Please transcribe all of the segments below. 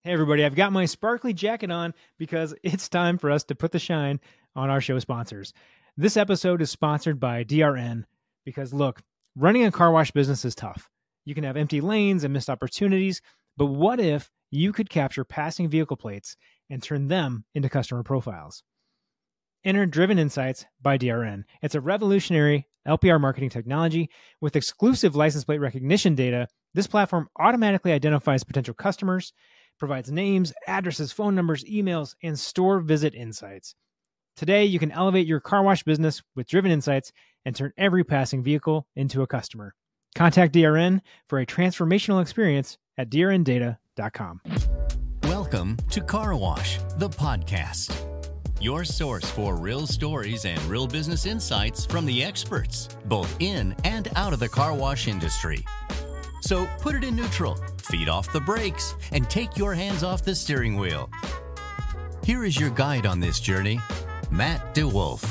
Hey, everybody, I've got my sparkly jacket on because it's time for us to put the shine on our show sponsors. This episode is sponsored by DRN because, look, running a car wash business is tough. You can have empty lanes and missed opportunities, but what if you could capture passing vehicle plates and turn them into customer profiles? Enter Driven Insights by DRN. It's a revolutionary LPR marketing technology with exclusive license plate recognition data. This platform automatically identifies potential customers, provides names, addresses, phone numbers, emails, and store visit insights. Today, you can elevate your car wash business with Driven Insights and turn every passing vehicle into a customer. Contact DRN for a transformational experience at drndata.com. Welcome to Car Wash, the podcast. Your source for real stories and real business insights from the experts, both in and out of the car wash industry. So put it in neutral, feet off the brakes, and take your hands off the steering wheel. Here is your guide on this journey, Matt DeWolf.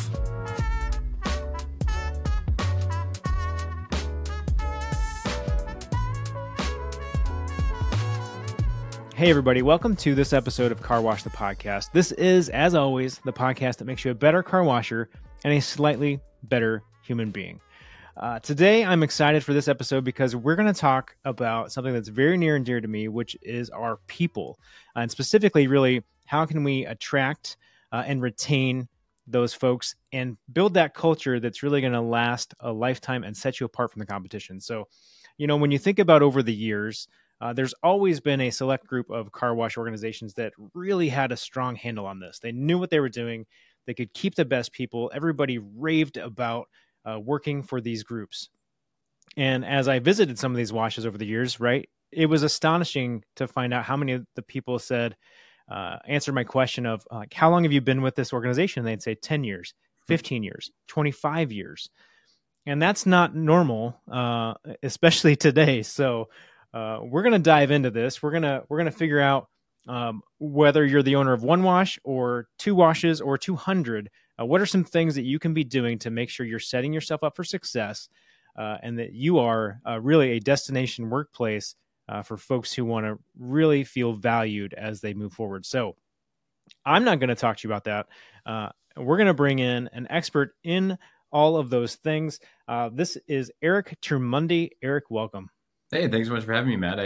Hey, everybody. Welcome to this episode of Car Wash, the podcast. This is, as always, the podcast that makes you a better car washer and a slightly better human being. Today, I'm excited for this episode because we're going to talk about something that's very near and dear to me, which is our people. And specifically, really, how can we attract and retain those folks and build that culture that's really going to last a lifetime and set you apart from the competition. So, when you think about over the years, there's always been a select group of car wash organizations that really had a strong handle on this. They knew what they were doing. They could keep the best people. Everybody raved about working for these groups. And as I visited some of these washes over the years, right, it was astonishing to find out how many of the people said, answered my question of how long have you been with this organization? And they'd say 10 years, 15 years, 25 years. And that's not normal, especially today. So we're going to dive into this. We're going to figure out whether you're the owner of one wash or two washes or 200. What are some things that you can be doing to make sure you're setting yourself up for success and that you are really a destination workplace for folks who want to really feel valued as they move forward? So I'm not going to talk to you about that. We're going to bring in an expert in all of those things. This is Eric Tremundi. Eric, welcome. Hey, thanks so much for having me, Matt.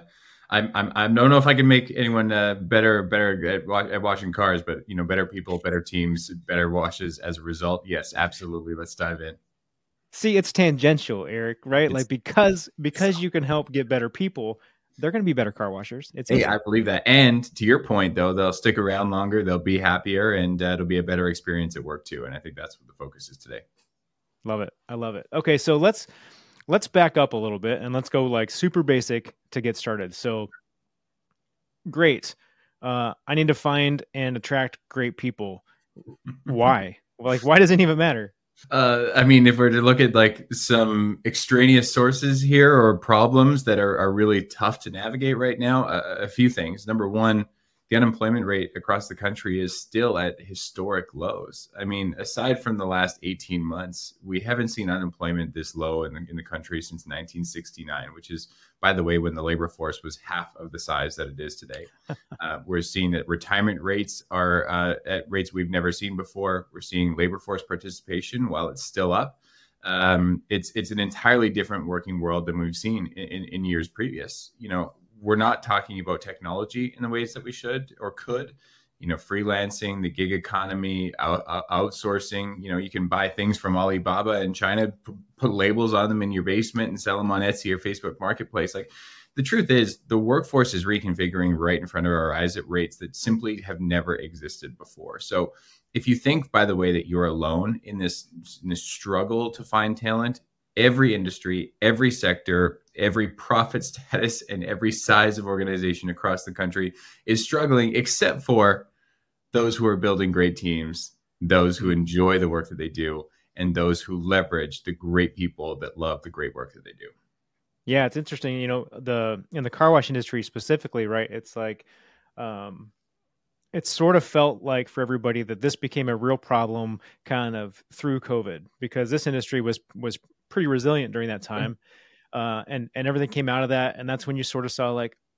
I don't know if I can make anyone better at washing cars, but better people, better teams, better washes as a result. Yes, absolutely. Let's dive in. See, it's tangential, Eric, right? Like because you can help get better people, they're going to be better car washers. I believe that. And to your point, though, they'll stick around longer, they'll be happier, and it'll be a better experience at work too. And I think that's what the focus is today. Love it. I love it. Okay, so let's back up a little bit and let's go like super basic to get started. So great. I need to find and attract great people. Why? Like, why does it even matter? If we're to look at like some extraneous sources here or problems that are really tough to navigate right now, a few things. Number one, the unemployment rate across the country is still at historic lows. I mean, aside from the last 18 months, we haven't seen unemployment this low in the country since 1969, which is, by the way, when the labor force was half of the size that it is today. We're seeing that retirement rates are at rates we've never seen before. We're seeing labor force participation, while it's still up, it's an entirely different working world than we've seen in years previous. We're not talking about technology in the ways that we should or could. Freelancing, the gig economy, outsourcing. You can buy things from Alibaba in China, put labels on them in your basement and sell them on Etsy or Facebook Marketplace. Like, the truth is, the workforce is reconfiguring right in front of our eyes at rates that simply have never existed before. So if you think, by the way, that you're alone in this struggle to find talent, every industry, every sector, every profit status, and every size of organization across the country is struggling, except for those who are building great teams, those who enjoy the work that they do, and those who leverage the great people that love the great work that they do. Yeah, it's interesting. In the car wash industry specifically, right? It's like, it sort of felt like for everybody that this became a real problem kind of through COVID, because this industry was pretty resilient during that time. And everything came out of that. And that's when you sort of saw like,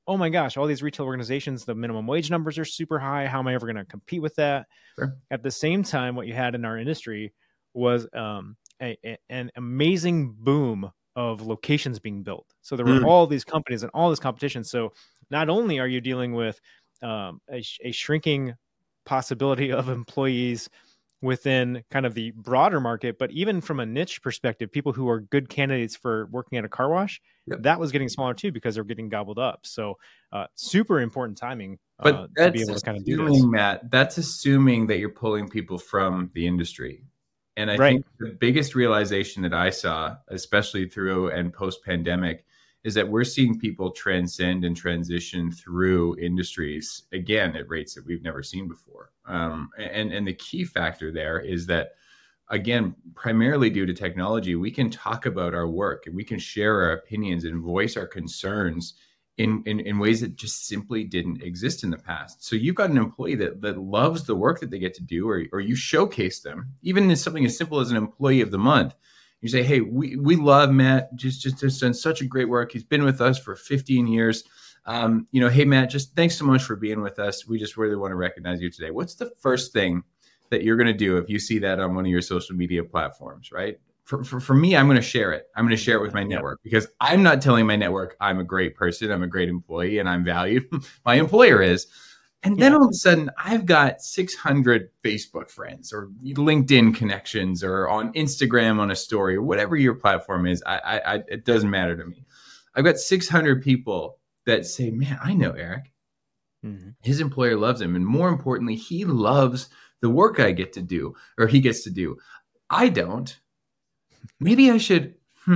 oh my gosh, all these retail organizations, the minimum wage numbers are super high. How am I ever going to compete with that? Sure. At the same time, what you had in our industry was an amazing boom of locations being built. So there were all these companies and all this competition. So not only are you dealing with a shrinking possibility of employees within kind of the broader market, but even from a niche perspective, people who are good candidates for working at a car wash, that was getting smaller too because they're getting gobbled up. So super important timing But to be able to kind of do this. Matt, that's assuming that you're pulling people from the industry. And I think the biggest realization that I saw, especially through and post-pandemic, is that we're seeing people transcend and transition through industries, again, at rates that we've never seen before. And the key factor there is that, again, primarily due to technology, we can talk about our work and we can share our opinions and voice our concerns in ways that just simply didn't exist in the past. So you've got an employee that loves the work that they get to do, or you showcase them, even in something as simple as an employee of the month. You say, hey, we love Matt, just done such a great work. He's been with us for 15 years. Hey, Matt, just thanks so much for being with us. We just really want to recognize you today. What's the first thing that you're going to do if you see that on one of your social media platforms, right? For me, I'm going to share it. I'm going to share it with my network because I'm not telling my network I'm a great person, I'm a great employee, and I'm valued. My employer is. And then all of a sudden, I've got 600 Facebook friends or LinkedIn connections or on Instagram on a story or whatever your platform is. It doesn't matter to me. I've got 600 people that say, man, I know Eric. Mm-hmm. His employer loves him. And more importantly, he loves the work I get to do or he gets to do. I don't. Maybe I should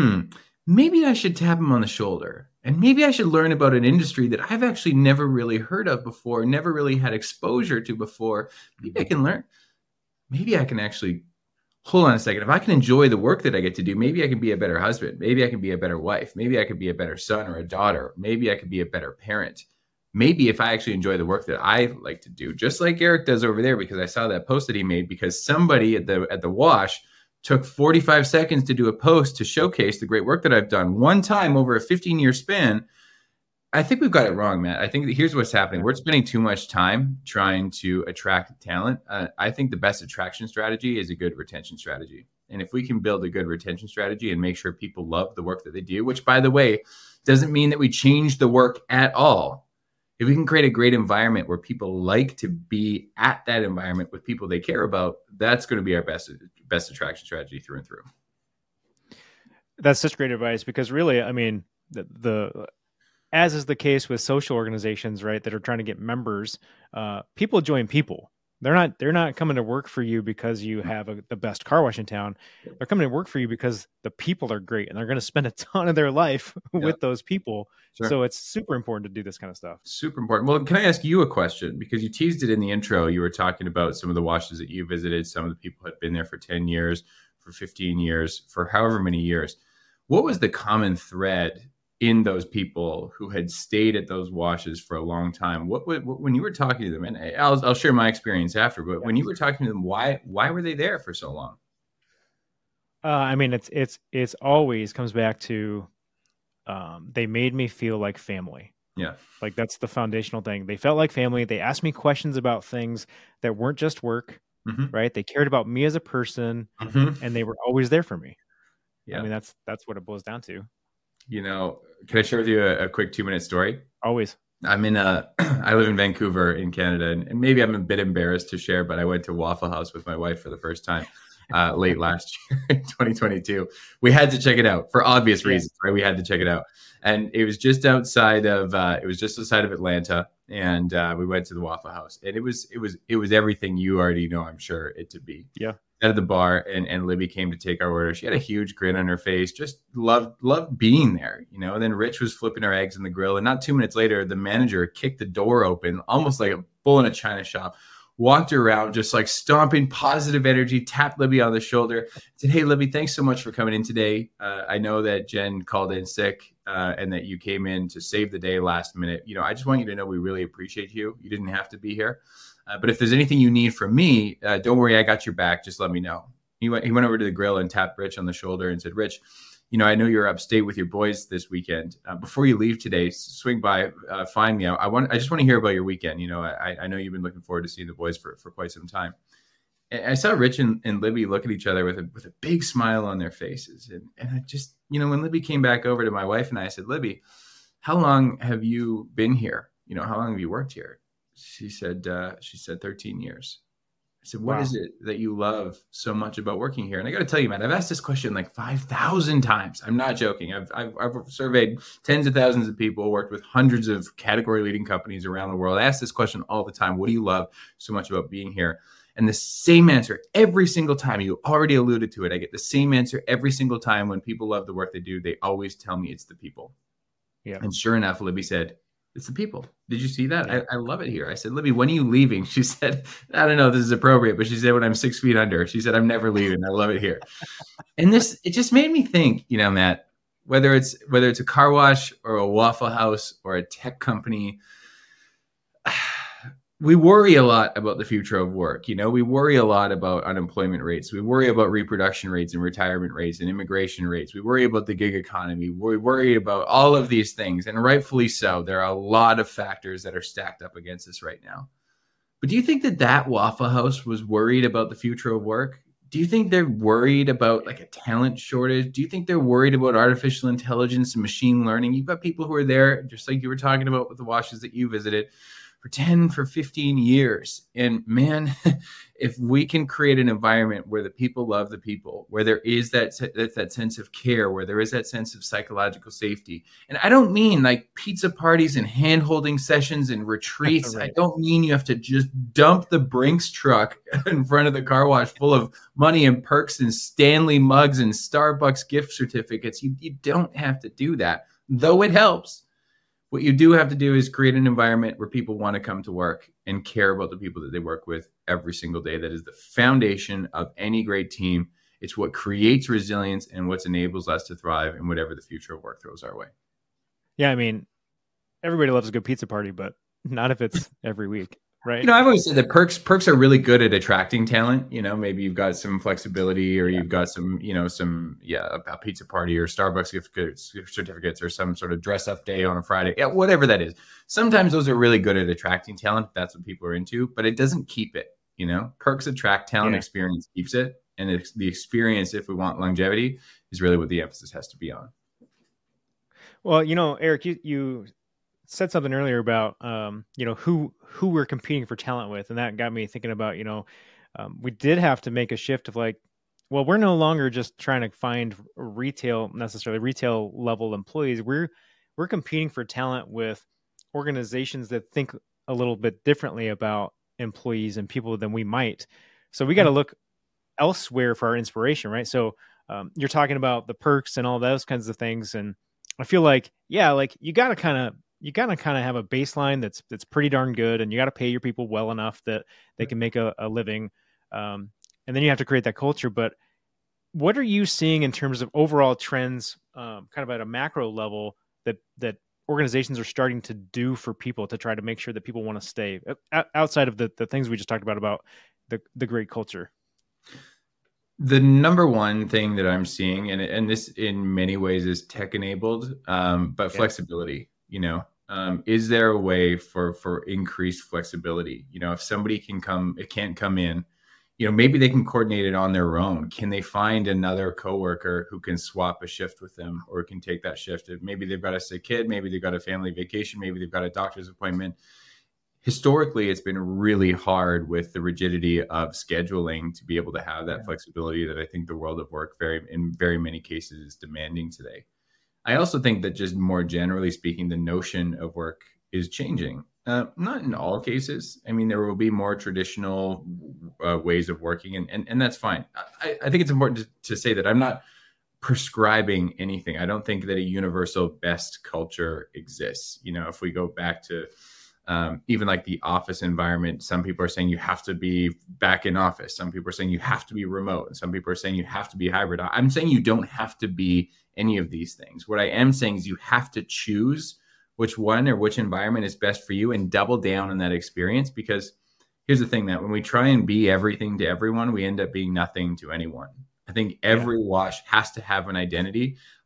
tap him on the shoulder. And maybe I should learn about an industry that I've actually never really heard of before, never really had exposure to before. Maybe I can learn. Maybe I can actually, hold on a second. If I can enjoy the work that I get to do, maybe I can be a better husband. Maybe I can be a better wife. Maybe I could be a better son or a daughter. Maybe I could be a better parent. Maybe if I actually enjoy the work that I like to do, just like Eric does over there, because I saw that post that he made because somebody at the wash took 45 seconds to do a post to showcase the great work that I've done one time over a 15-year span. I think we've got it wrong, Matt. I think that here's what's happening. We're spending too much time trying to attract talent. I think the best attraction strategy is a good retention strategy. And if we can build a good retention strategy and make sure people love the work that they do, which, by the way, doesn't mean that we change the work at all. If we can create a great environment where people like to be at that environment with people they care about, that's going to be our best attraction strategy through and through. That's such great advice because really, I mean, the as is the case with social organizations, right, that are trying to get members, people join people. They're not coming to work for you because you have the best car wash in town. They're coming to work for you because the people are great and they're going to spend a ton of their life with those people. Sure. So it's super important to do this kind of stuff. Super important. Well, can I ask you a question? Because you teased it in the intro. You were talking about some of the washes that you visited. Some of the people had been there for 10 years, for 15 years, for however many years. What was the common thread in those people who had stayed at those washes for a long time? When you were talking to them, and I'll share my experience after, but when you were talking to them, why were they there for so long? I mean, it's always comes back to, they made me feel like family. Yeah. Like that's the foundational thing. They felt like family. They asked me questions about things that weren't just work, right? They cared about me as a person and they were always there for me. Yeah. I mean, that's what it boils down to. You know, can I share with you a quick 2-minute story? Always. I live in Vancouver in Canada, and maybe I'm a bit embarrassed to share, but I went to Waffle House with my wife for the first time late last year in 2022. We had to check it out for obvious reasons, right? We had to check it out. And it was just outside of Atlanta. And we went to the Waffle House, and it was everything you already know, I'm sure it to be. Yeah. Out of the bar, and Libby came to take our order. She had a huge grin on her face, just loved being there, you know. And then Rich was flipping our eggs in the grill, and not 2 minutes later, the manager kicked the door open, almost like a bull in a china shop, walked around just like stomping positive energy, tapped Libby on the shoulder, said, "Hey, Libby, thanks so much for coming in today. I know that Jen called in sick and that you came in to save the day last minute. You know, I just want you to know we really appreciate you. You didn't have to be here. But if there's anything you need from me, don't worry, I got your back. Just let me know." He went over to the grill and tapped Rich on the shoulder and said, "Rich, I know you're upstate with your boys this weekend. Before you leave today, swing by, find me. I just want to hear about your weekend. I know you've been looking forward to seeing the boys for quite some time. And I saw Rich and Libby look at each other with a big smile on their faces. And I just, when Libby came back over to my wife and I said, Libby, how long have you been here? How long have you worked here? She said 13 years. I said, what is it that you love so much about working here? And I got to tell you, man, I've asked this question like 5,000 times. I'm not joking. I've surveyed tens of thousands of people, worked with hundreds of category leading companies around the world. I ask this question all the time. What do you love so much about being here? And the same answer every single time. You already alluded to it. I get the same answer every single time when people love the work they do. They always tell me it's the people. Yeah. And sure enough, Libby said, it's the people. Did you see that? Yeah. I love it here. I said, Libby, when are you leaving? She said, I don't know if this is appropriate, but she said, when I'm 6 feet under. She said, I'm never leaving. I love it here. And it just made me think, Matt, whether it's a car wash or a Waffle House or a tech company, we worry a lot about the future of work. We worry a lot about unemployment rates. We worry about reproduction rates and retirement rates and immigration rates. We worry about the gig economy. We worry about all of these things, and rightfully so. There are a lot of factors that are stacked up against us right now. But do you think that Waffle House was worried about the future of work? Do you think they're worried about like a talent shortage? Do you think they're worried about artificial intelligence and machine learning? You've got people who are there, just like you were talking about with the washes that you visited, for 10, for 15 years. And man, if we can create an environment where the people love the people, where there is that sense of care, where there is that sense of psychological safety. And I don't mean like pizza parties and hand-holding sessions and retreats. Right. I don't mean you have to just dump the Brinks truck in front of the car wash full of money and perks and Stanley mugs and Starbucks gift certificates. You don't have to do that, though it helps. What you do have to do is create an environment where people want to come to work and care about the people that they work with every single day. That is the foundation of any great team. It's what creates resilience and what enables us to thrive in whatever the future of work throws our way. Yeah, I mean, everybody loves a good pizza party, but not if it's every week, right? I've always said that perks are really good at attracting talent. Maybe you've got some flexibility, or you've got some, a pizza party or Starbucks gift certificates or some sort of dress up day on a Friday. Yeah, whatever that is. Sometimes those are really good at attracting talent. If that's what people are into, but it doesn't keep it. Perks attract talent, experience keeps it. And it's the experience, if we want longevity, is really what the emphasis has to be on. Well, Eric, you said something earlier about, who we're competing for talent with. And that got me thinking about, we did have to make a shift of like, well, we're no longer just trying to find retail level employees. We're competing for talent with organizations that think a little bit differently about employees and people than we might. So we got to look elsewhere for our inspiration, right? So you're talking about the perks and all those kinds of things. And I feel like, you got to kind of have a baseline that's pretty darn good, and you got to pay your people well enough that they can make a living. And then you have to create that culture. But what are you seeing in terms of overall trends, kind of at a macro level, that organizations are starting to do for people to try to make sure that people want to stay outside of the things we just talked about the great culture? The number one thing that I'm seeing, and this in many ways is tech enabled, but flexibility. Is there a way for increased flexibility? If somebody can't come in, maybe they can coordinate it on their own. Can they find another coworker who can swap a shift with them, or can take that shift? Maybe they've got a sick kid, maybe they've got a family vacation, maybe they've got a doctor's appointment. Historically, it's been really hard with the rigidity of scheduling to be able to have that flexibility that I think the world of work in very many cases is demanding today. I also think that just more generally speaking, the notion of work is changing. Not in all cases. I mean, there will be more traditional ways of working, and that's fine. I think it's important to say that I'm not prescribing anything. I don't think that a universal best culture exists. If we go back to even like the office environment, some people are saying you have to be back in office. Some people are saying you have to be remote. And some people are saying you have to be hybrid. I'm saying you don't have to be any of these things. What I am saying is you have to choose which one or which environment is best for you and double down on that experience. Because here's the thing, that when we try and be everything to everyone, we end up being nothing to anyone. I think every wash has to have an identity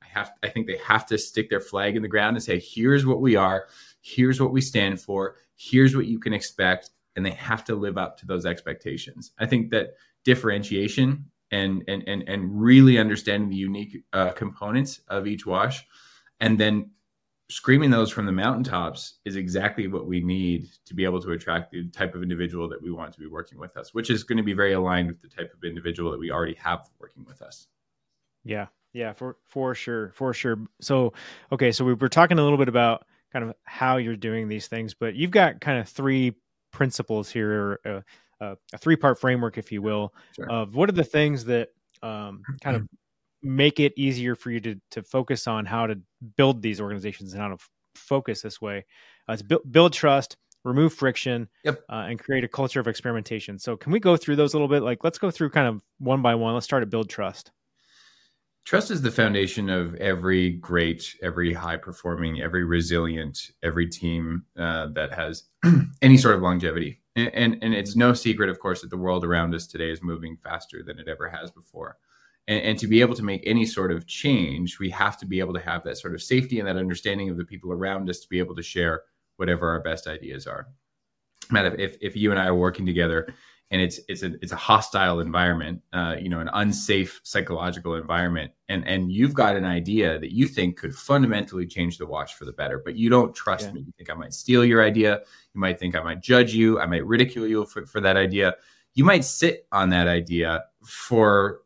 I think they have to stick their flag in the ground and say, here's what we are, here's what we stand for, here's what you can expect, and they have to live up to those expectations. I think that differentiation and really understanding the unique components of each wash, and then screaming those from the mountaintops is exactly what we need to be able to attract the type of individual that we want to be working with us, which is going to be very aligned with the type of individual that we already have working with us. Yeah, for sure. So, okay, so we were talking a little bit about kind of how you're doing these things, but you've got kind of three principles here, a three-part framework, if you will, Sure. of what are the things that kind of make it easier for you to focus on how to build these organizations and how to focus this way. It's build trust, remove friction, and create a culture of experimentation. So can we go through those a little bit? Like, let's go through kind of one by one. Let's start at build trust. Trust is the foundation of every great, every high performing, every resilient, every team that has any sort of longevity. And it's no secret, of course, that the world around us today is moving faster than it ever has before. And to be able to make any sort of change, we have to be able to have that sort of safety and that understanding of the people around us to be able to share whatever our best ideas are. Matt, if you and I are working together and it's a hostile environment, an unsafe psychological environment, and you've got an idea that you think could fundamentally change the wash for the better, but you don't trust me. You think I might steal your idea. You might think I might judge you. I might ridicule you for that idea. You might sit on that idea forever,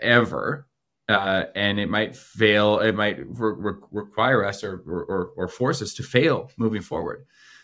and it might fail. It might require us or force us to fail moving forward.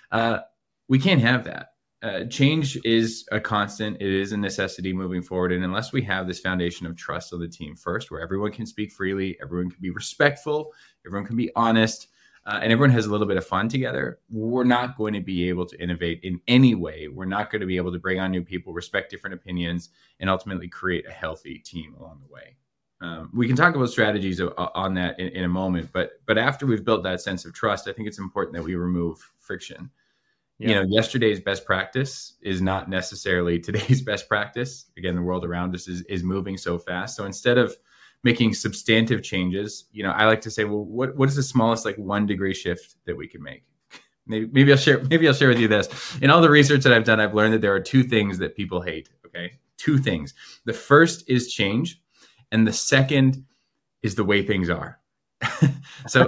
We can't have that. Change is a constant. It is a necessity moving forward. And unless we have this foundation of trust on the team first, where everyone can speak freely, everyone can be respectful, everyone can be honest, and everyone has a little bit of fun together, we're not going to be able to innovate in any way. We're not going to be able to bring on new people, respect different opinions, and ultimately create a healthy team along the way. We can talk about strategies on that in a moment, but after we've built that sense of trust, I think it's important that we remove friction. Yeah. Yesterday's best practice is not necessarily today's best practice. Again, the world around us is moving so fast. So instead of making substantive changes, I like to say, well, what is the smallest 1 degree shift that we can make? Maybe I'll share with you this. In all the research that I've done, I've learned that there are two things that people hate. Okay. Two things. The first is change. And the second is the way things are. So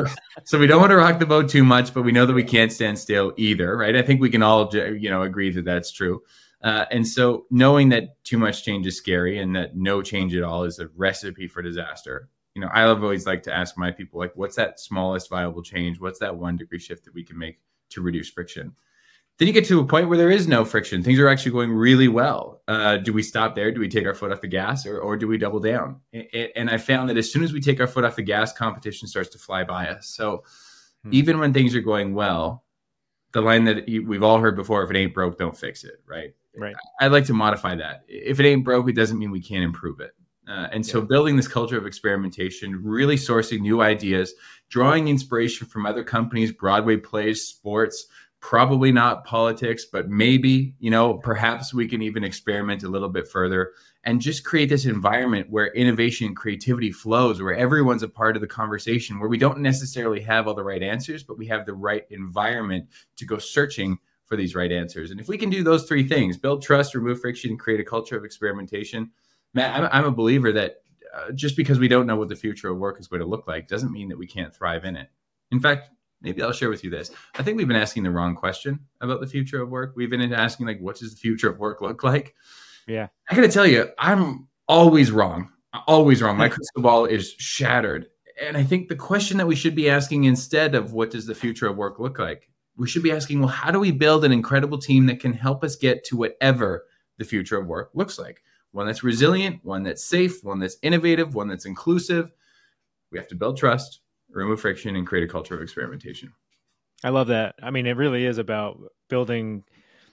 we don't want to rock the boat too much, but we know that we can't stand still either, right? I think we can all, agree that that's true. And so knowing that too much change is scary and that no change at all is a recipe for disaster. I always like to ask my people, what's that smallest viable change? What's that 1 degree shift that we can make to reduce friction? Then you get to a point where there is no friction. Things are actually going really well. Do we stop there? Do we take our foot off the gas or do we double down? And I found that as soon as we take our foot off the gas, competition starts to fly by us. So even when things are going well, the line that we've all heard before, if it ain't broke, don't fix it, right? Right. I'd like to modify that. If it ain't broke, it doesn't mean we can't improve it. So building this culture of experimentation, really sourcing new ideas, drawing inspiration from other companies, Broadway plays, sports, probably not politics, but maybe, perhaps we can even experiment a little bit further and just create this environment where innovation and creativity flows, where everyone's a part of the conversation, where we don't necessarily have all the right answers, but we have the right environment to go searching for these right answers. And if we can do those three things, build trust, remove friction, create a culture of experimentation, Matt, I'm a believer that just because we don't know what the future of work is going to look like doesn't mean that we can't thrive in it. In fact, maybe I'll share with you this. I think we've been asking the wrong question about the future of work. We've been asking, what does the future of work look like? Yeah. I got to tell you, I'm always wrong. Always wrong. My crystal ball is shattered. And I think the question that we should be asking instead of what does the future of work look like, we should be asking, well, how do we build an incredible team that can help us get to whatever the future of work looks like? One that's resilient, one that's safe, one that's innovative, one that's inclusive. We have to build trust, remove friction, and create a culture of experimentation. I love that. I mean, it really is about building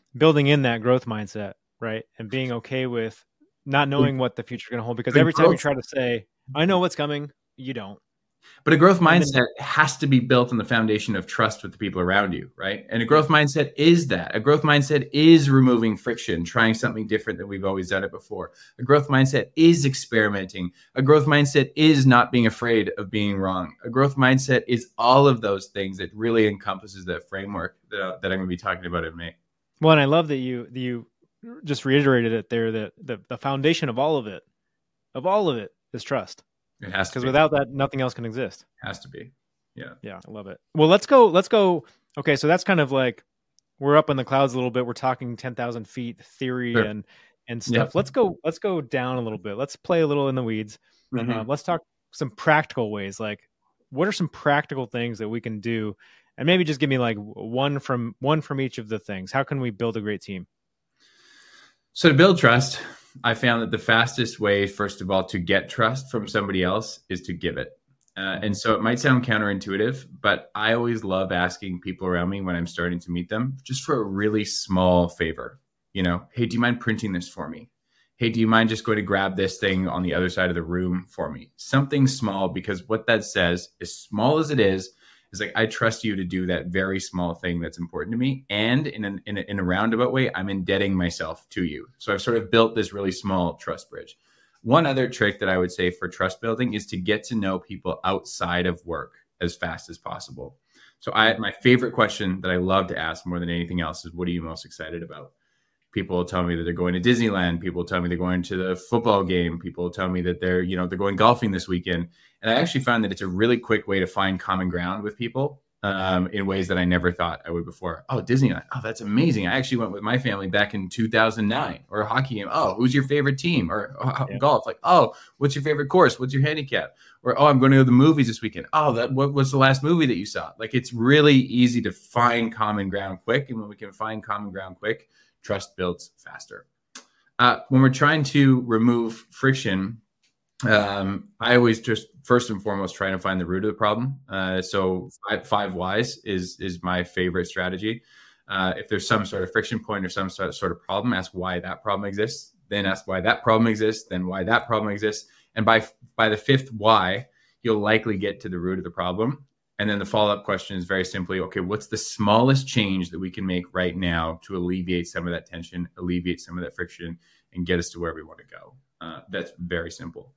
in that growth mindset, right? And being okay with not knowing what the future is going to hold. Because every time you try to say, I know what's coming, you don't. But a growth mindset has to be built on the foundation of trust with the people around you, right? And a growth mindset is that. A growth mindset is removing friction, trying something different than we've always done it before. A growth mindset is experimenting. A growth mindset is not being afraid of being wrong. A growth mindset is all of those things that really encompasses that framework that I'm going to be talking about in May. Well, and I love that you just reiterated it there, that the foundation of all of it is trust. It has to, because without that, nothing else can exist. Has to be. Yeah. Yeah. I love it. Well, let's go. Okay. So that's kind of like, we're up in the clouds a little bit. We're talking 10,000 feet theory Sure. and stuff. Yep. Let's go down a little bit. Let's play a little in the weeds. Mm-hmm. Let's talk some practical ways. Like, what are some practical things that we can do? And maybe just give me like one from each of the things. How can we build a great team? So to build trust, I found that the fastest way, first of all, to get trust from somebody else is to give it. And so it might sound counterintuitive, but I always love asking people around me when I'm starting to meet them, just for a really small favor. You know, hey, do you mind printing this for me? Hey, do you mind just going to grab this thing on the other side of the room for me? Something small, because what that says, as small as it is like, I trust you to do that very small thing that's important to me. And in a roundabout way, I'm indebting myself to you. So I've sort of built this really small trust bridge. One other trick that I would say for trust building is to get to know people outside of work as fast as possible. So my favorite question that I love to ask more than anything else is, what are you most excited about? People will tell me that they're going to Disneyland. People will tell me they're going to the football game. People will tell me that they're going golfing this weekend. And I actually found that it's a really quick way to find common ground with people in ways that I never thought I would before. Oh, Disneyland. Oh, that's amazing. I actually went with my family back in 2009. Or a hockey game. Oh, who's your favorite team? Or golf. Like, oh, what's your favorite course? What's your handicap? Or, oh, I'm going to go to the movies this weekend. Oh, what's the last movie that you saw? Like, it's really easy to find common ground quick. And when we can find common ground quick, trust builds faster. When we're trying to remove friction, I always just first and foremost try to find the root of the problem. So 5 whys is my favorite strategy. If there's some sort of friction point or some sort of problem, ask why that problem exists. Then ask why that problem exists. Then why that problem exists. And by the 5th why, you'll likely get to the root of the problem. And then the follow-up question is very simply, okay, what's the smallest change that we can make right now to alleviate some of that tension, alleviate some of that friction, and get us to where we want to go? That's very simple.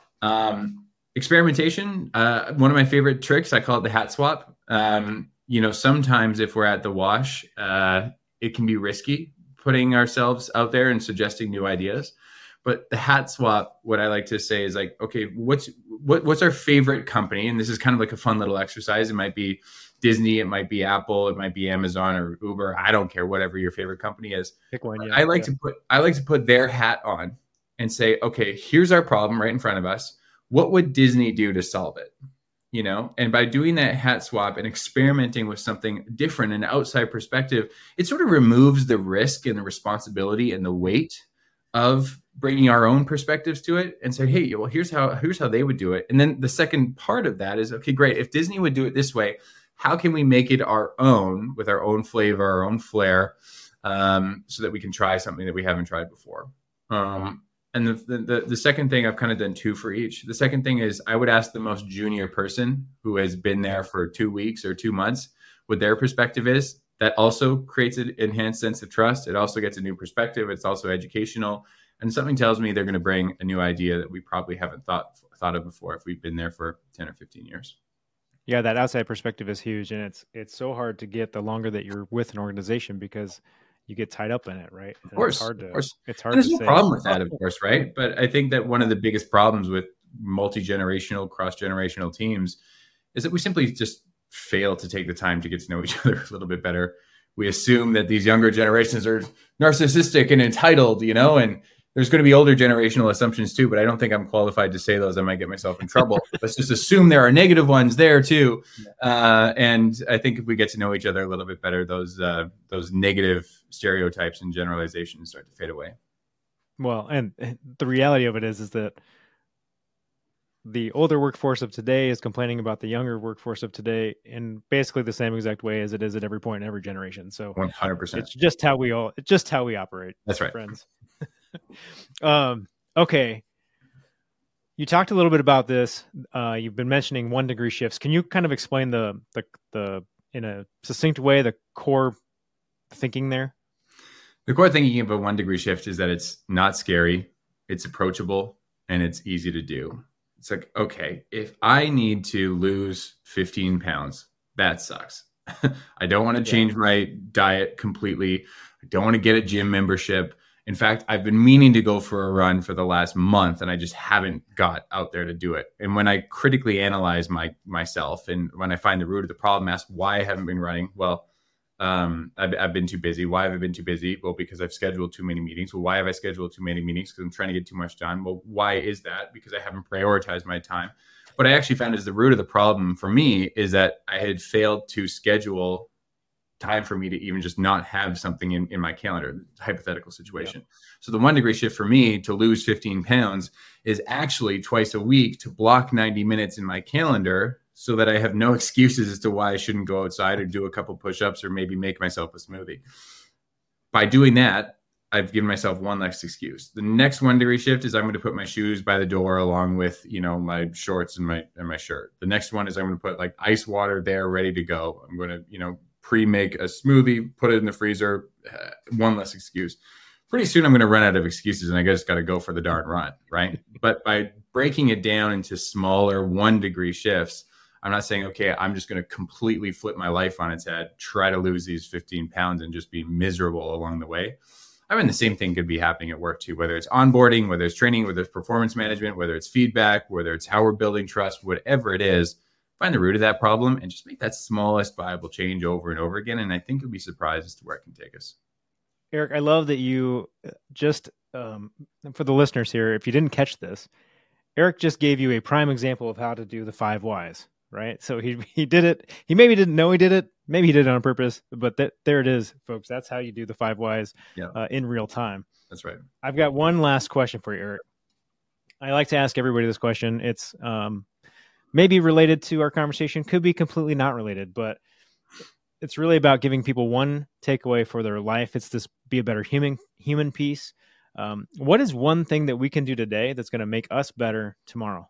Experimentation, one of my favorite tricks, I call it the hat swap. Sometimes if we're at the wash, it can be risky putting ourselves out there and suggesting new ideas. But the hat swap, what I like to say is like, okay, what's our favorite company? And this is kind of like a fun little exercise. It might be Disney, it might be Apple, it might be Amazon or Uber. I don't care, whatever your favorite company is. Pick one. Yeah, I like to put their hat on and say, okay, here's our problem right in front of us. What would Disney do to solve it? And by doing that hat swap and experimenting with something different, an outside perspective, it sort of removes the risk and the responsibility and the weight of bringing our own perspectives to it and say, hey, well, here's how they would do it. And then the second part of that is, okay, great. If Disney would do it this way, how can we make it our own with our own flavor, our own flair, so that we can try something that we haven't tried before? And the second thing, I've kind of done 2 for each. The second thing is I would ask the most junior person who has been there for 2 weeks or 2 months what their perspective is. That also creates an enhanced sense of trust. It also gets a new perspective. It's also educational. And something tells me they're going to bring a new idea that we probably haven't thought of before if we've been there for 10 or 15 years. Yeah, that outside perspective is huge. And it's so hard to get the longer that you're with an organization because you get tied up in it, right? Of course. It's hard and there's no problem with that, of course, right? But I think that one of the biggest problems with multi-generational, cross-generational teams is that we simply just fail to take the time to get to know each other a little bit better. We assume that these younger generations are narcissistic and entitled, and there's going to be older generational assumptions too, but I don't think I'm qualified to say those. I might get myself in trouble. Let's just assume there are negative ones there too. And I think if we get to know each other a little bit better, those negative stereotypes and generalizations start to fade away. Well, and the reality of it is that the older workforce of today is complaining about the younger workforce of today in basically the same exact way as it is at every point in every generation. So 100%. It's just how we operate. That's right. Friends. Okay. You talked a little bit about this. You've been mentioning 1 degree shifts. Can you kind of explain the in a succinct way, the core thinking there? The core thinking of a 1 degree shift is that it's not scary, it's approachable, and it's easy to do. It's like, okay, if I need to lose 15 pounds, that sucks. I don't want to change my diet completely. I don't want to get a gym membership. In fact, I've been meaning to go for a run for the last month, and I just haven't got out there to do it. And when I critically analyze myself, and when I find the root of the problem, ask why I haven't been running, well, I've been too busy. Why have I been too busy? Well, because I've scheduled too many meetings. Well, why have I scheduled too many meetings? Because I'm trying to get too much done. Well, why is that? Because I haven't prioritized my time. What I actually found is the root of the problem for me is that I had failed to schedule time for me to even just not have something in my calendar, hypothetical situation. Yeah. So the 1 degree shift for me to lose 15 pounds is actually twice a week to block 90 minutes in my calendar so that I have no excuses as to why I shouldn't go outside or do a couple push-ups or maybe make myself a smoothie. By doing that, I've given myself one less excuse. The next 1 degree shift is I'm going to put my shoes by the door along with, my shorts and my shirt. The next one is I'm going to put like ice water there ready to go. I'm going to, pre-make a smoothie, put it in the freezer, one less excuse. Pretty soon I'm going to run out of excuses and I just got to go for the darn run, right? But by breaking it down into smaller 1 degree shifts, I'm not saying, okay, I'm just going to completely flip my life on its head, try to lose these 15 pounds and just be miserable along the way. I mean, the same thing could be happening at work too, whether it's onboarding, whether it's training, whether it's performance management, whether it's feedback, whether it's how we're building trust, whatever it is, find the root of that problem and just make that smallest viable change over and over again. And I think you'll be surprised as to where it can take us. Eric, I love that you just, for the listeners here, if you didn't catch this, Eric just gave you a prime example of how to do the 5 whys, right? So he did it. He maybe didn't know he did it. Maybe he did it on purpose, but there it is, folks. That's how you do the 5 whys in real time. That's right. I've got one last question for you, Eric. I like to ask everybody this question. It's maybe related to our conversation, could be completely not related, but it's really about giving people one takeaway for their life. It's this be a better human piece. What is one thing that we can do today that's going to make us better tomorrow?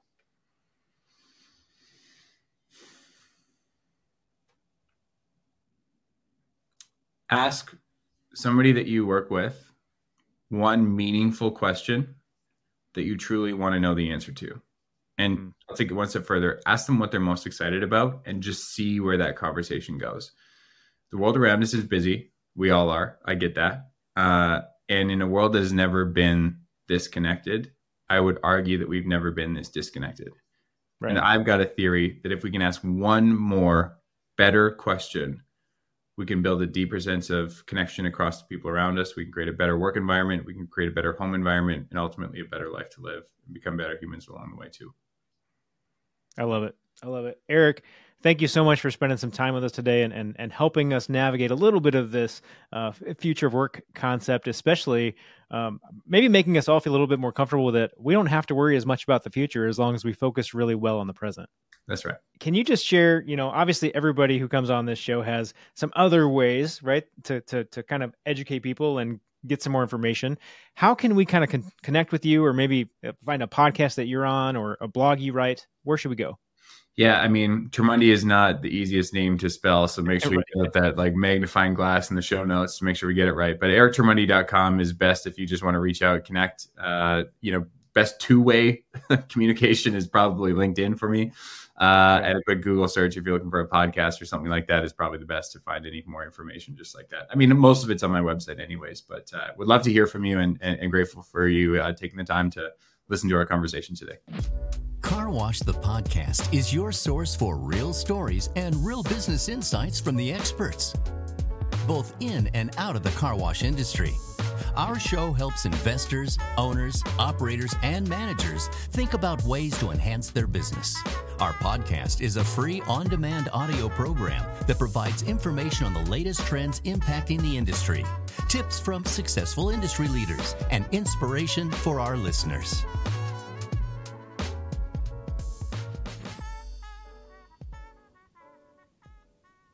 Ask somebody that you work with one meaningful question that you truly want to know the answer to. And I'll take it one step further. Ask them what they're most excited about and just see where that conversation goes. The world around us is busy. We all are. I get that. And in a world that has never been this connected, I would argue that we've never been this disconnected. Right. And I've got a theory that if we can ask one more better question, we can build a deeper sense of connection across the people around us. We can create a better work environment. We can create a better home environment and ultimately a better life to live and become better humans along the way too. I love it. I love it. Eric, thank you so much for spending some time with us today and helping us navigate a little bit of this future of work concept, especially maybe making us all feel a little bit more comfortable that we don't have to worry as much about the future as long as we focus really well on the present. That's right. Can you just share, obviously everybody who comes on this show has some other ways, right, to kind of educate people and get some more information. How can we kind of connect with you or maybe find a podcast that you're on or a blog you write? Where should we go? Yeah, I mean, Tremundi is not the easiest name to spell, so make sure we get that like magnifying glass in the show notes to make sure we get it right. But erictremundi.com is best if you just want to reach out, connect. Best two-way communication is probably LinkedIn for me. And a quick Google search if you're looking for a podcast or something like that is probably the best to find any more information just like that. I mean, most of it's on my website anyways, but would love to hear from you and grateful for you taking the time to listen to our conversation today. Car Wash the Podcast is your source for real stories and real business insights from the experts, both in and out of the car wash industry. Our show helps investors, owners, operators, and managers think about ways to enhance their business. Our podcast is a free on-demand audio program that provides information on the latest trends impacting the industry, tips from successful industry leaders, and inspiration for our listeners.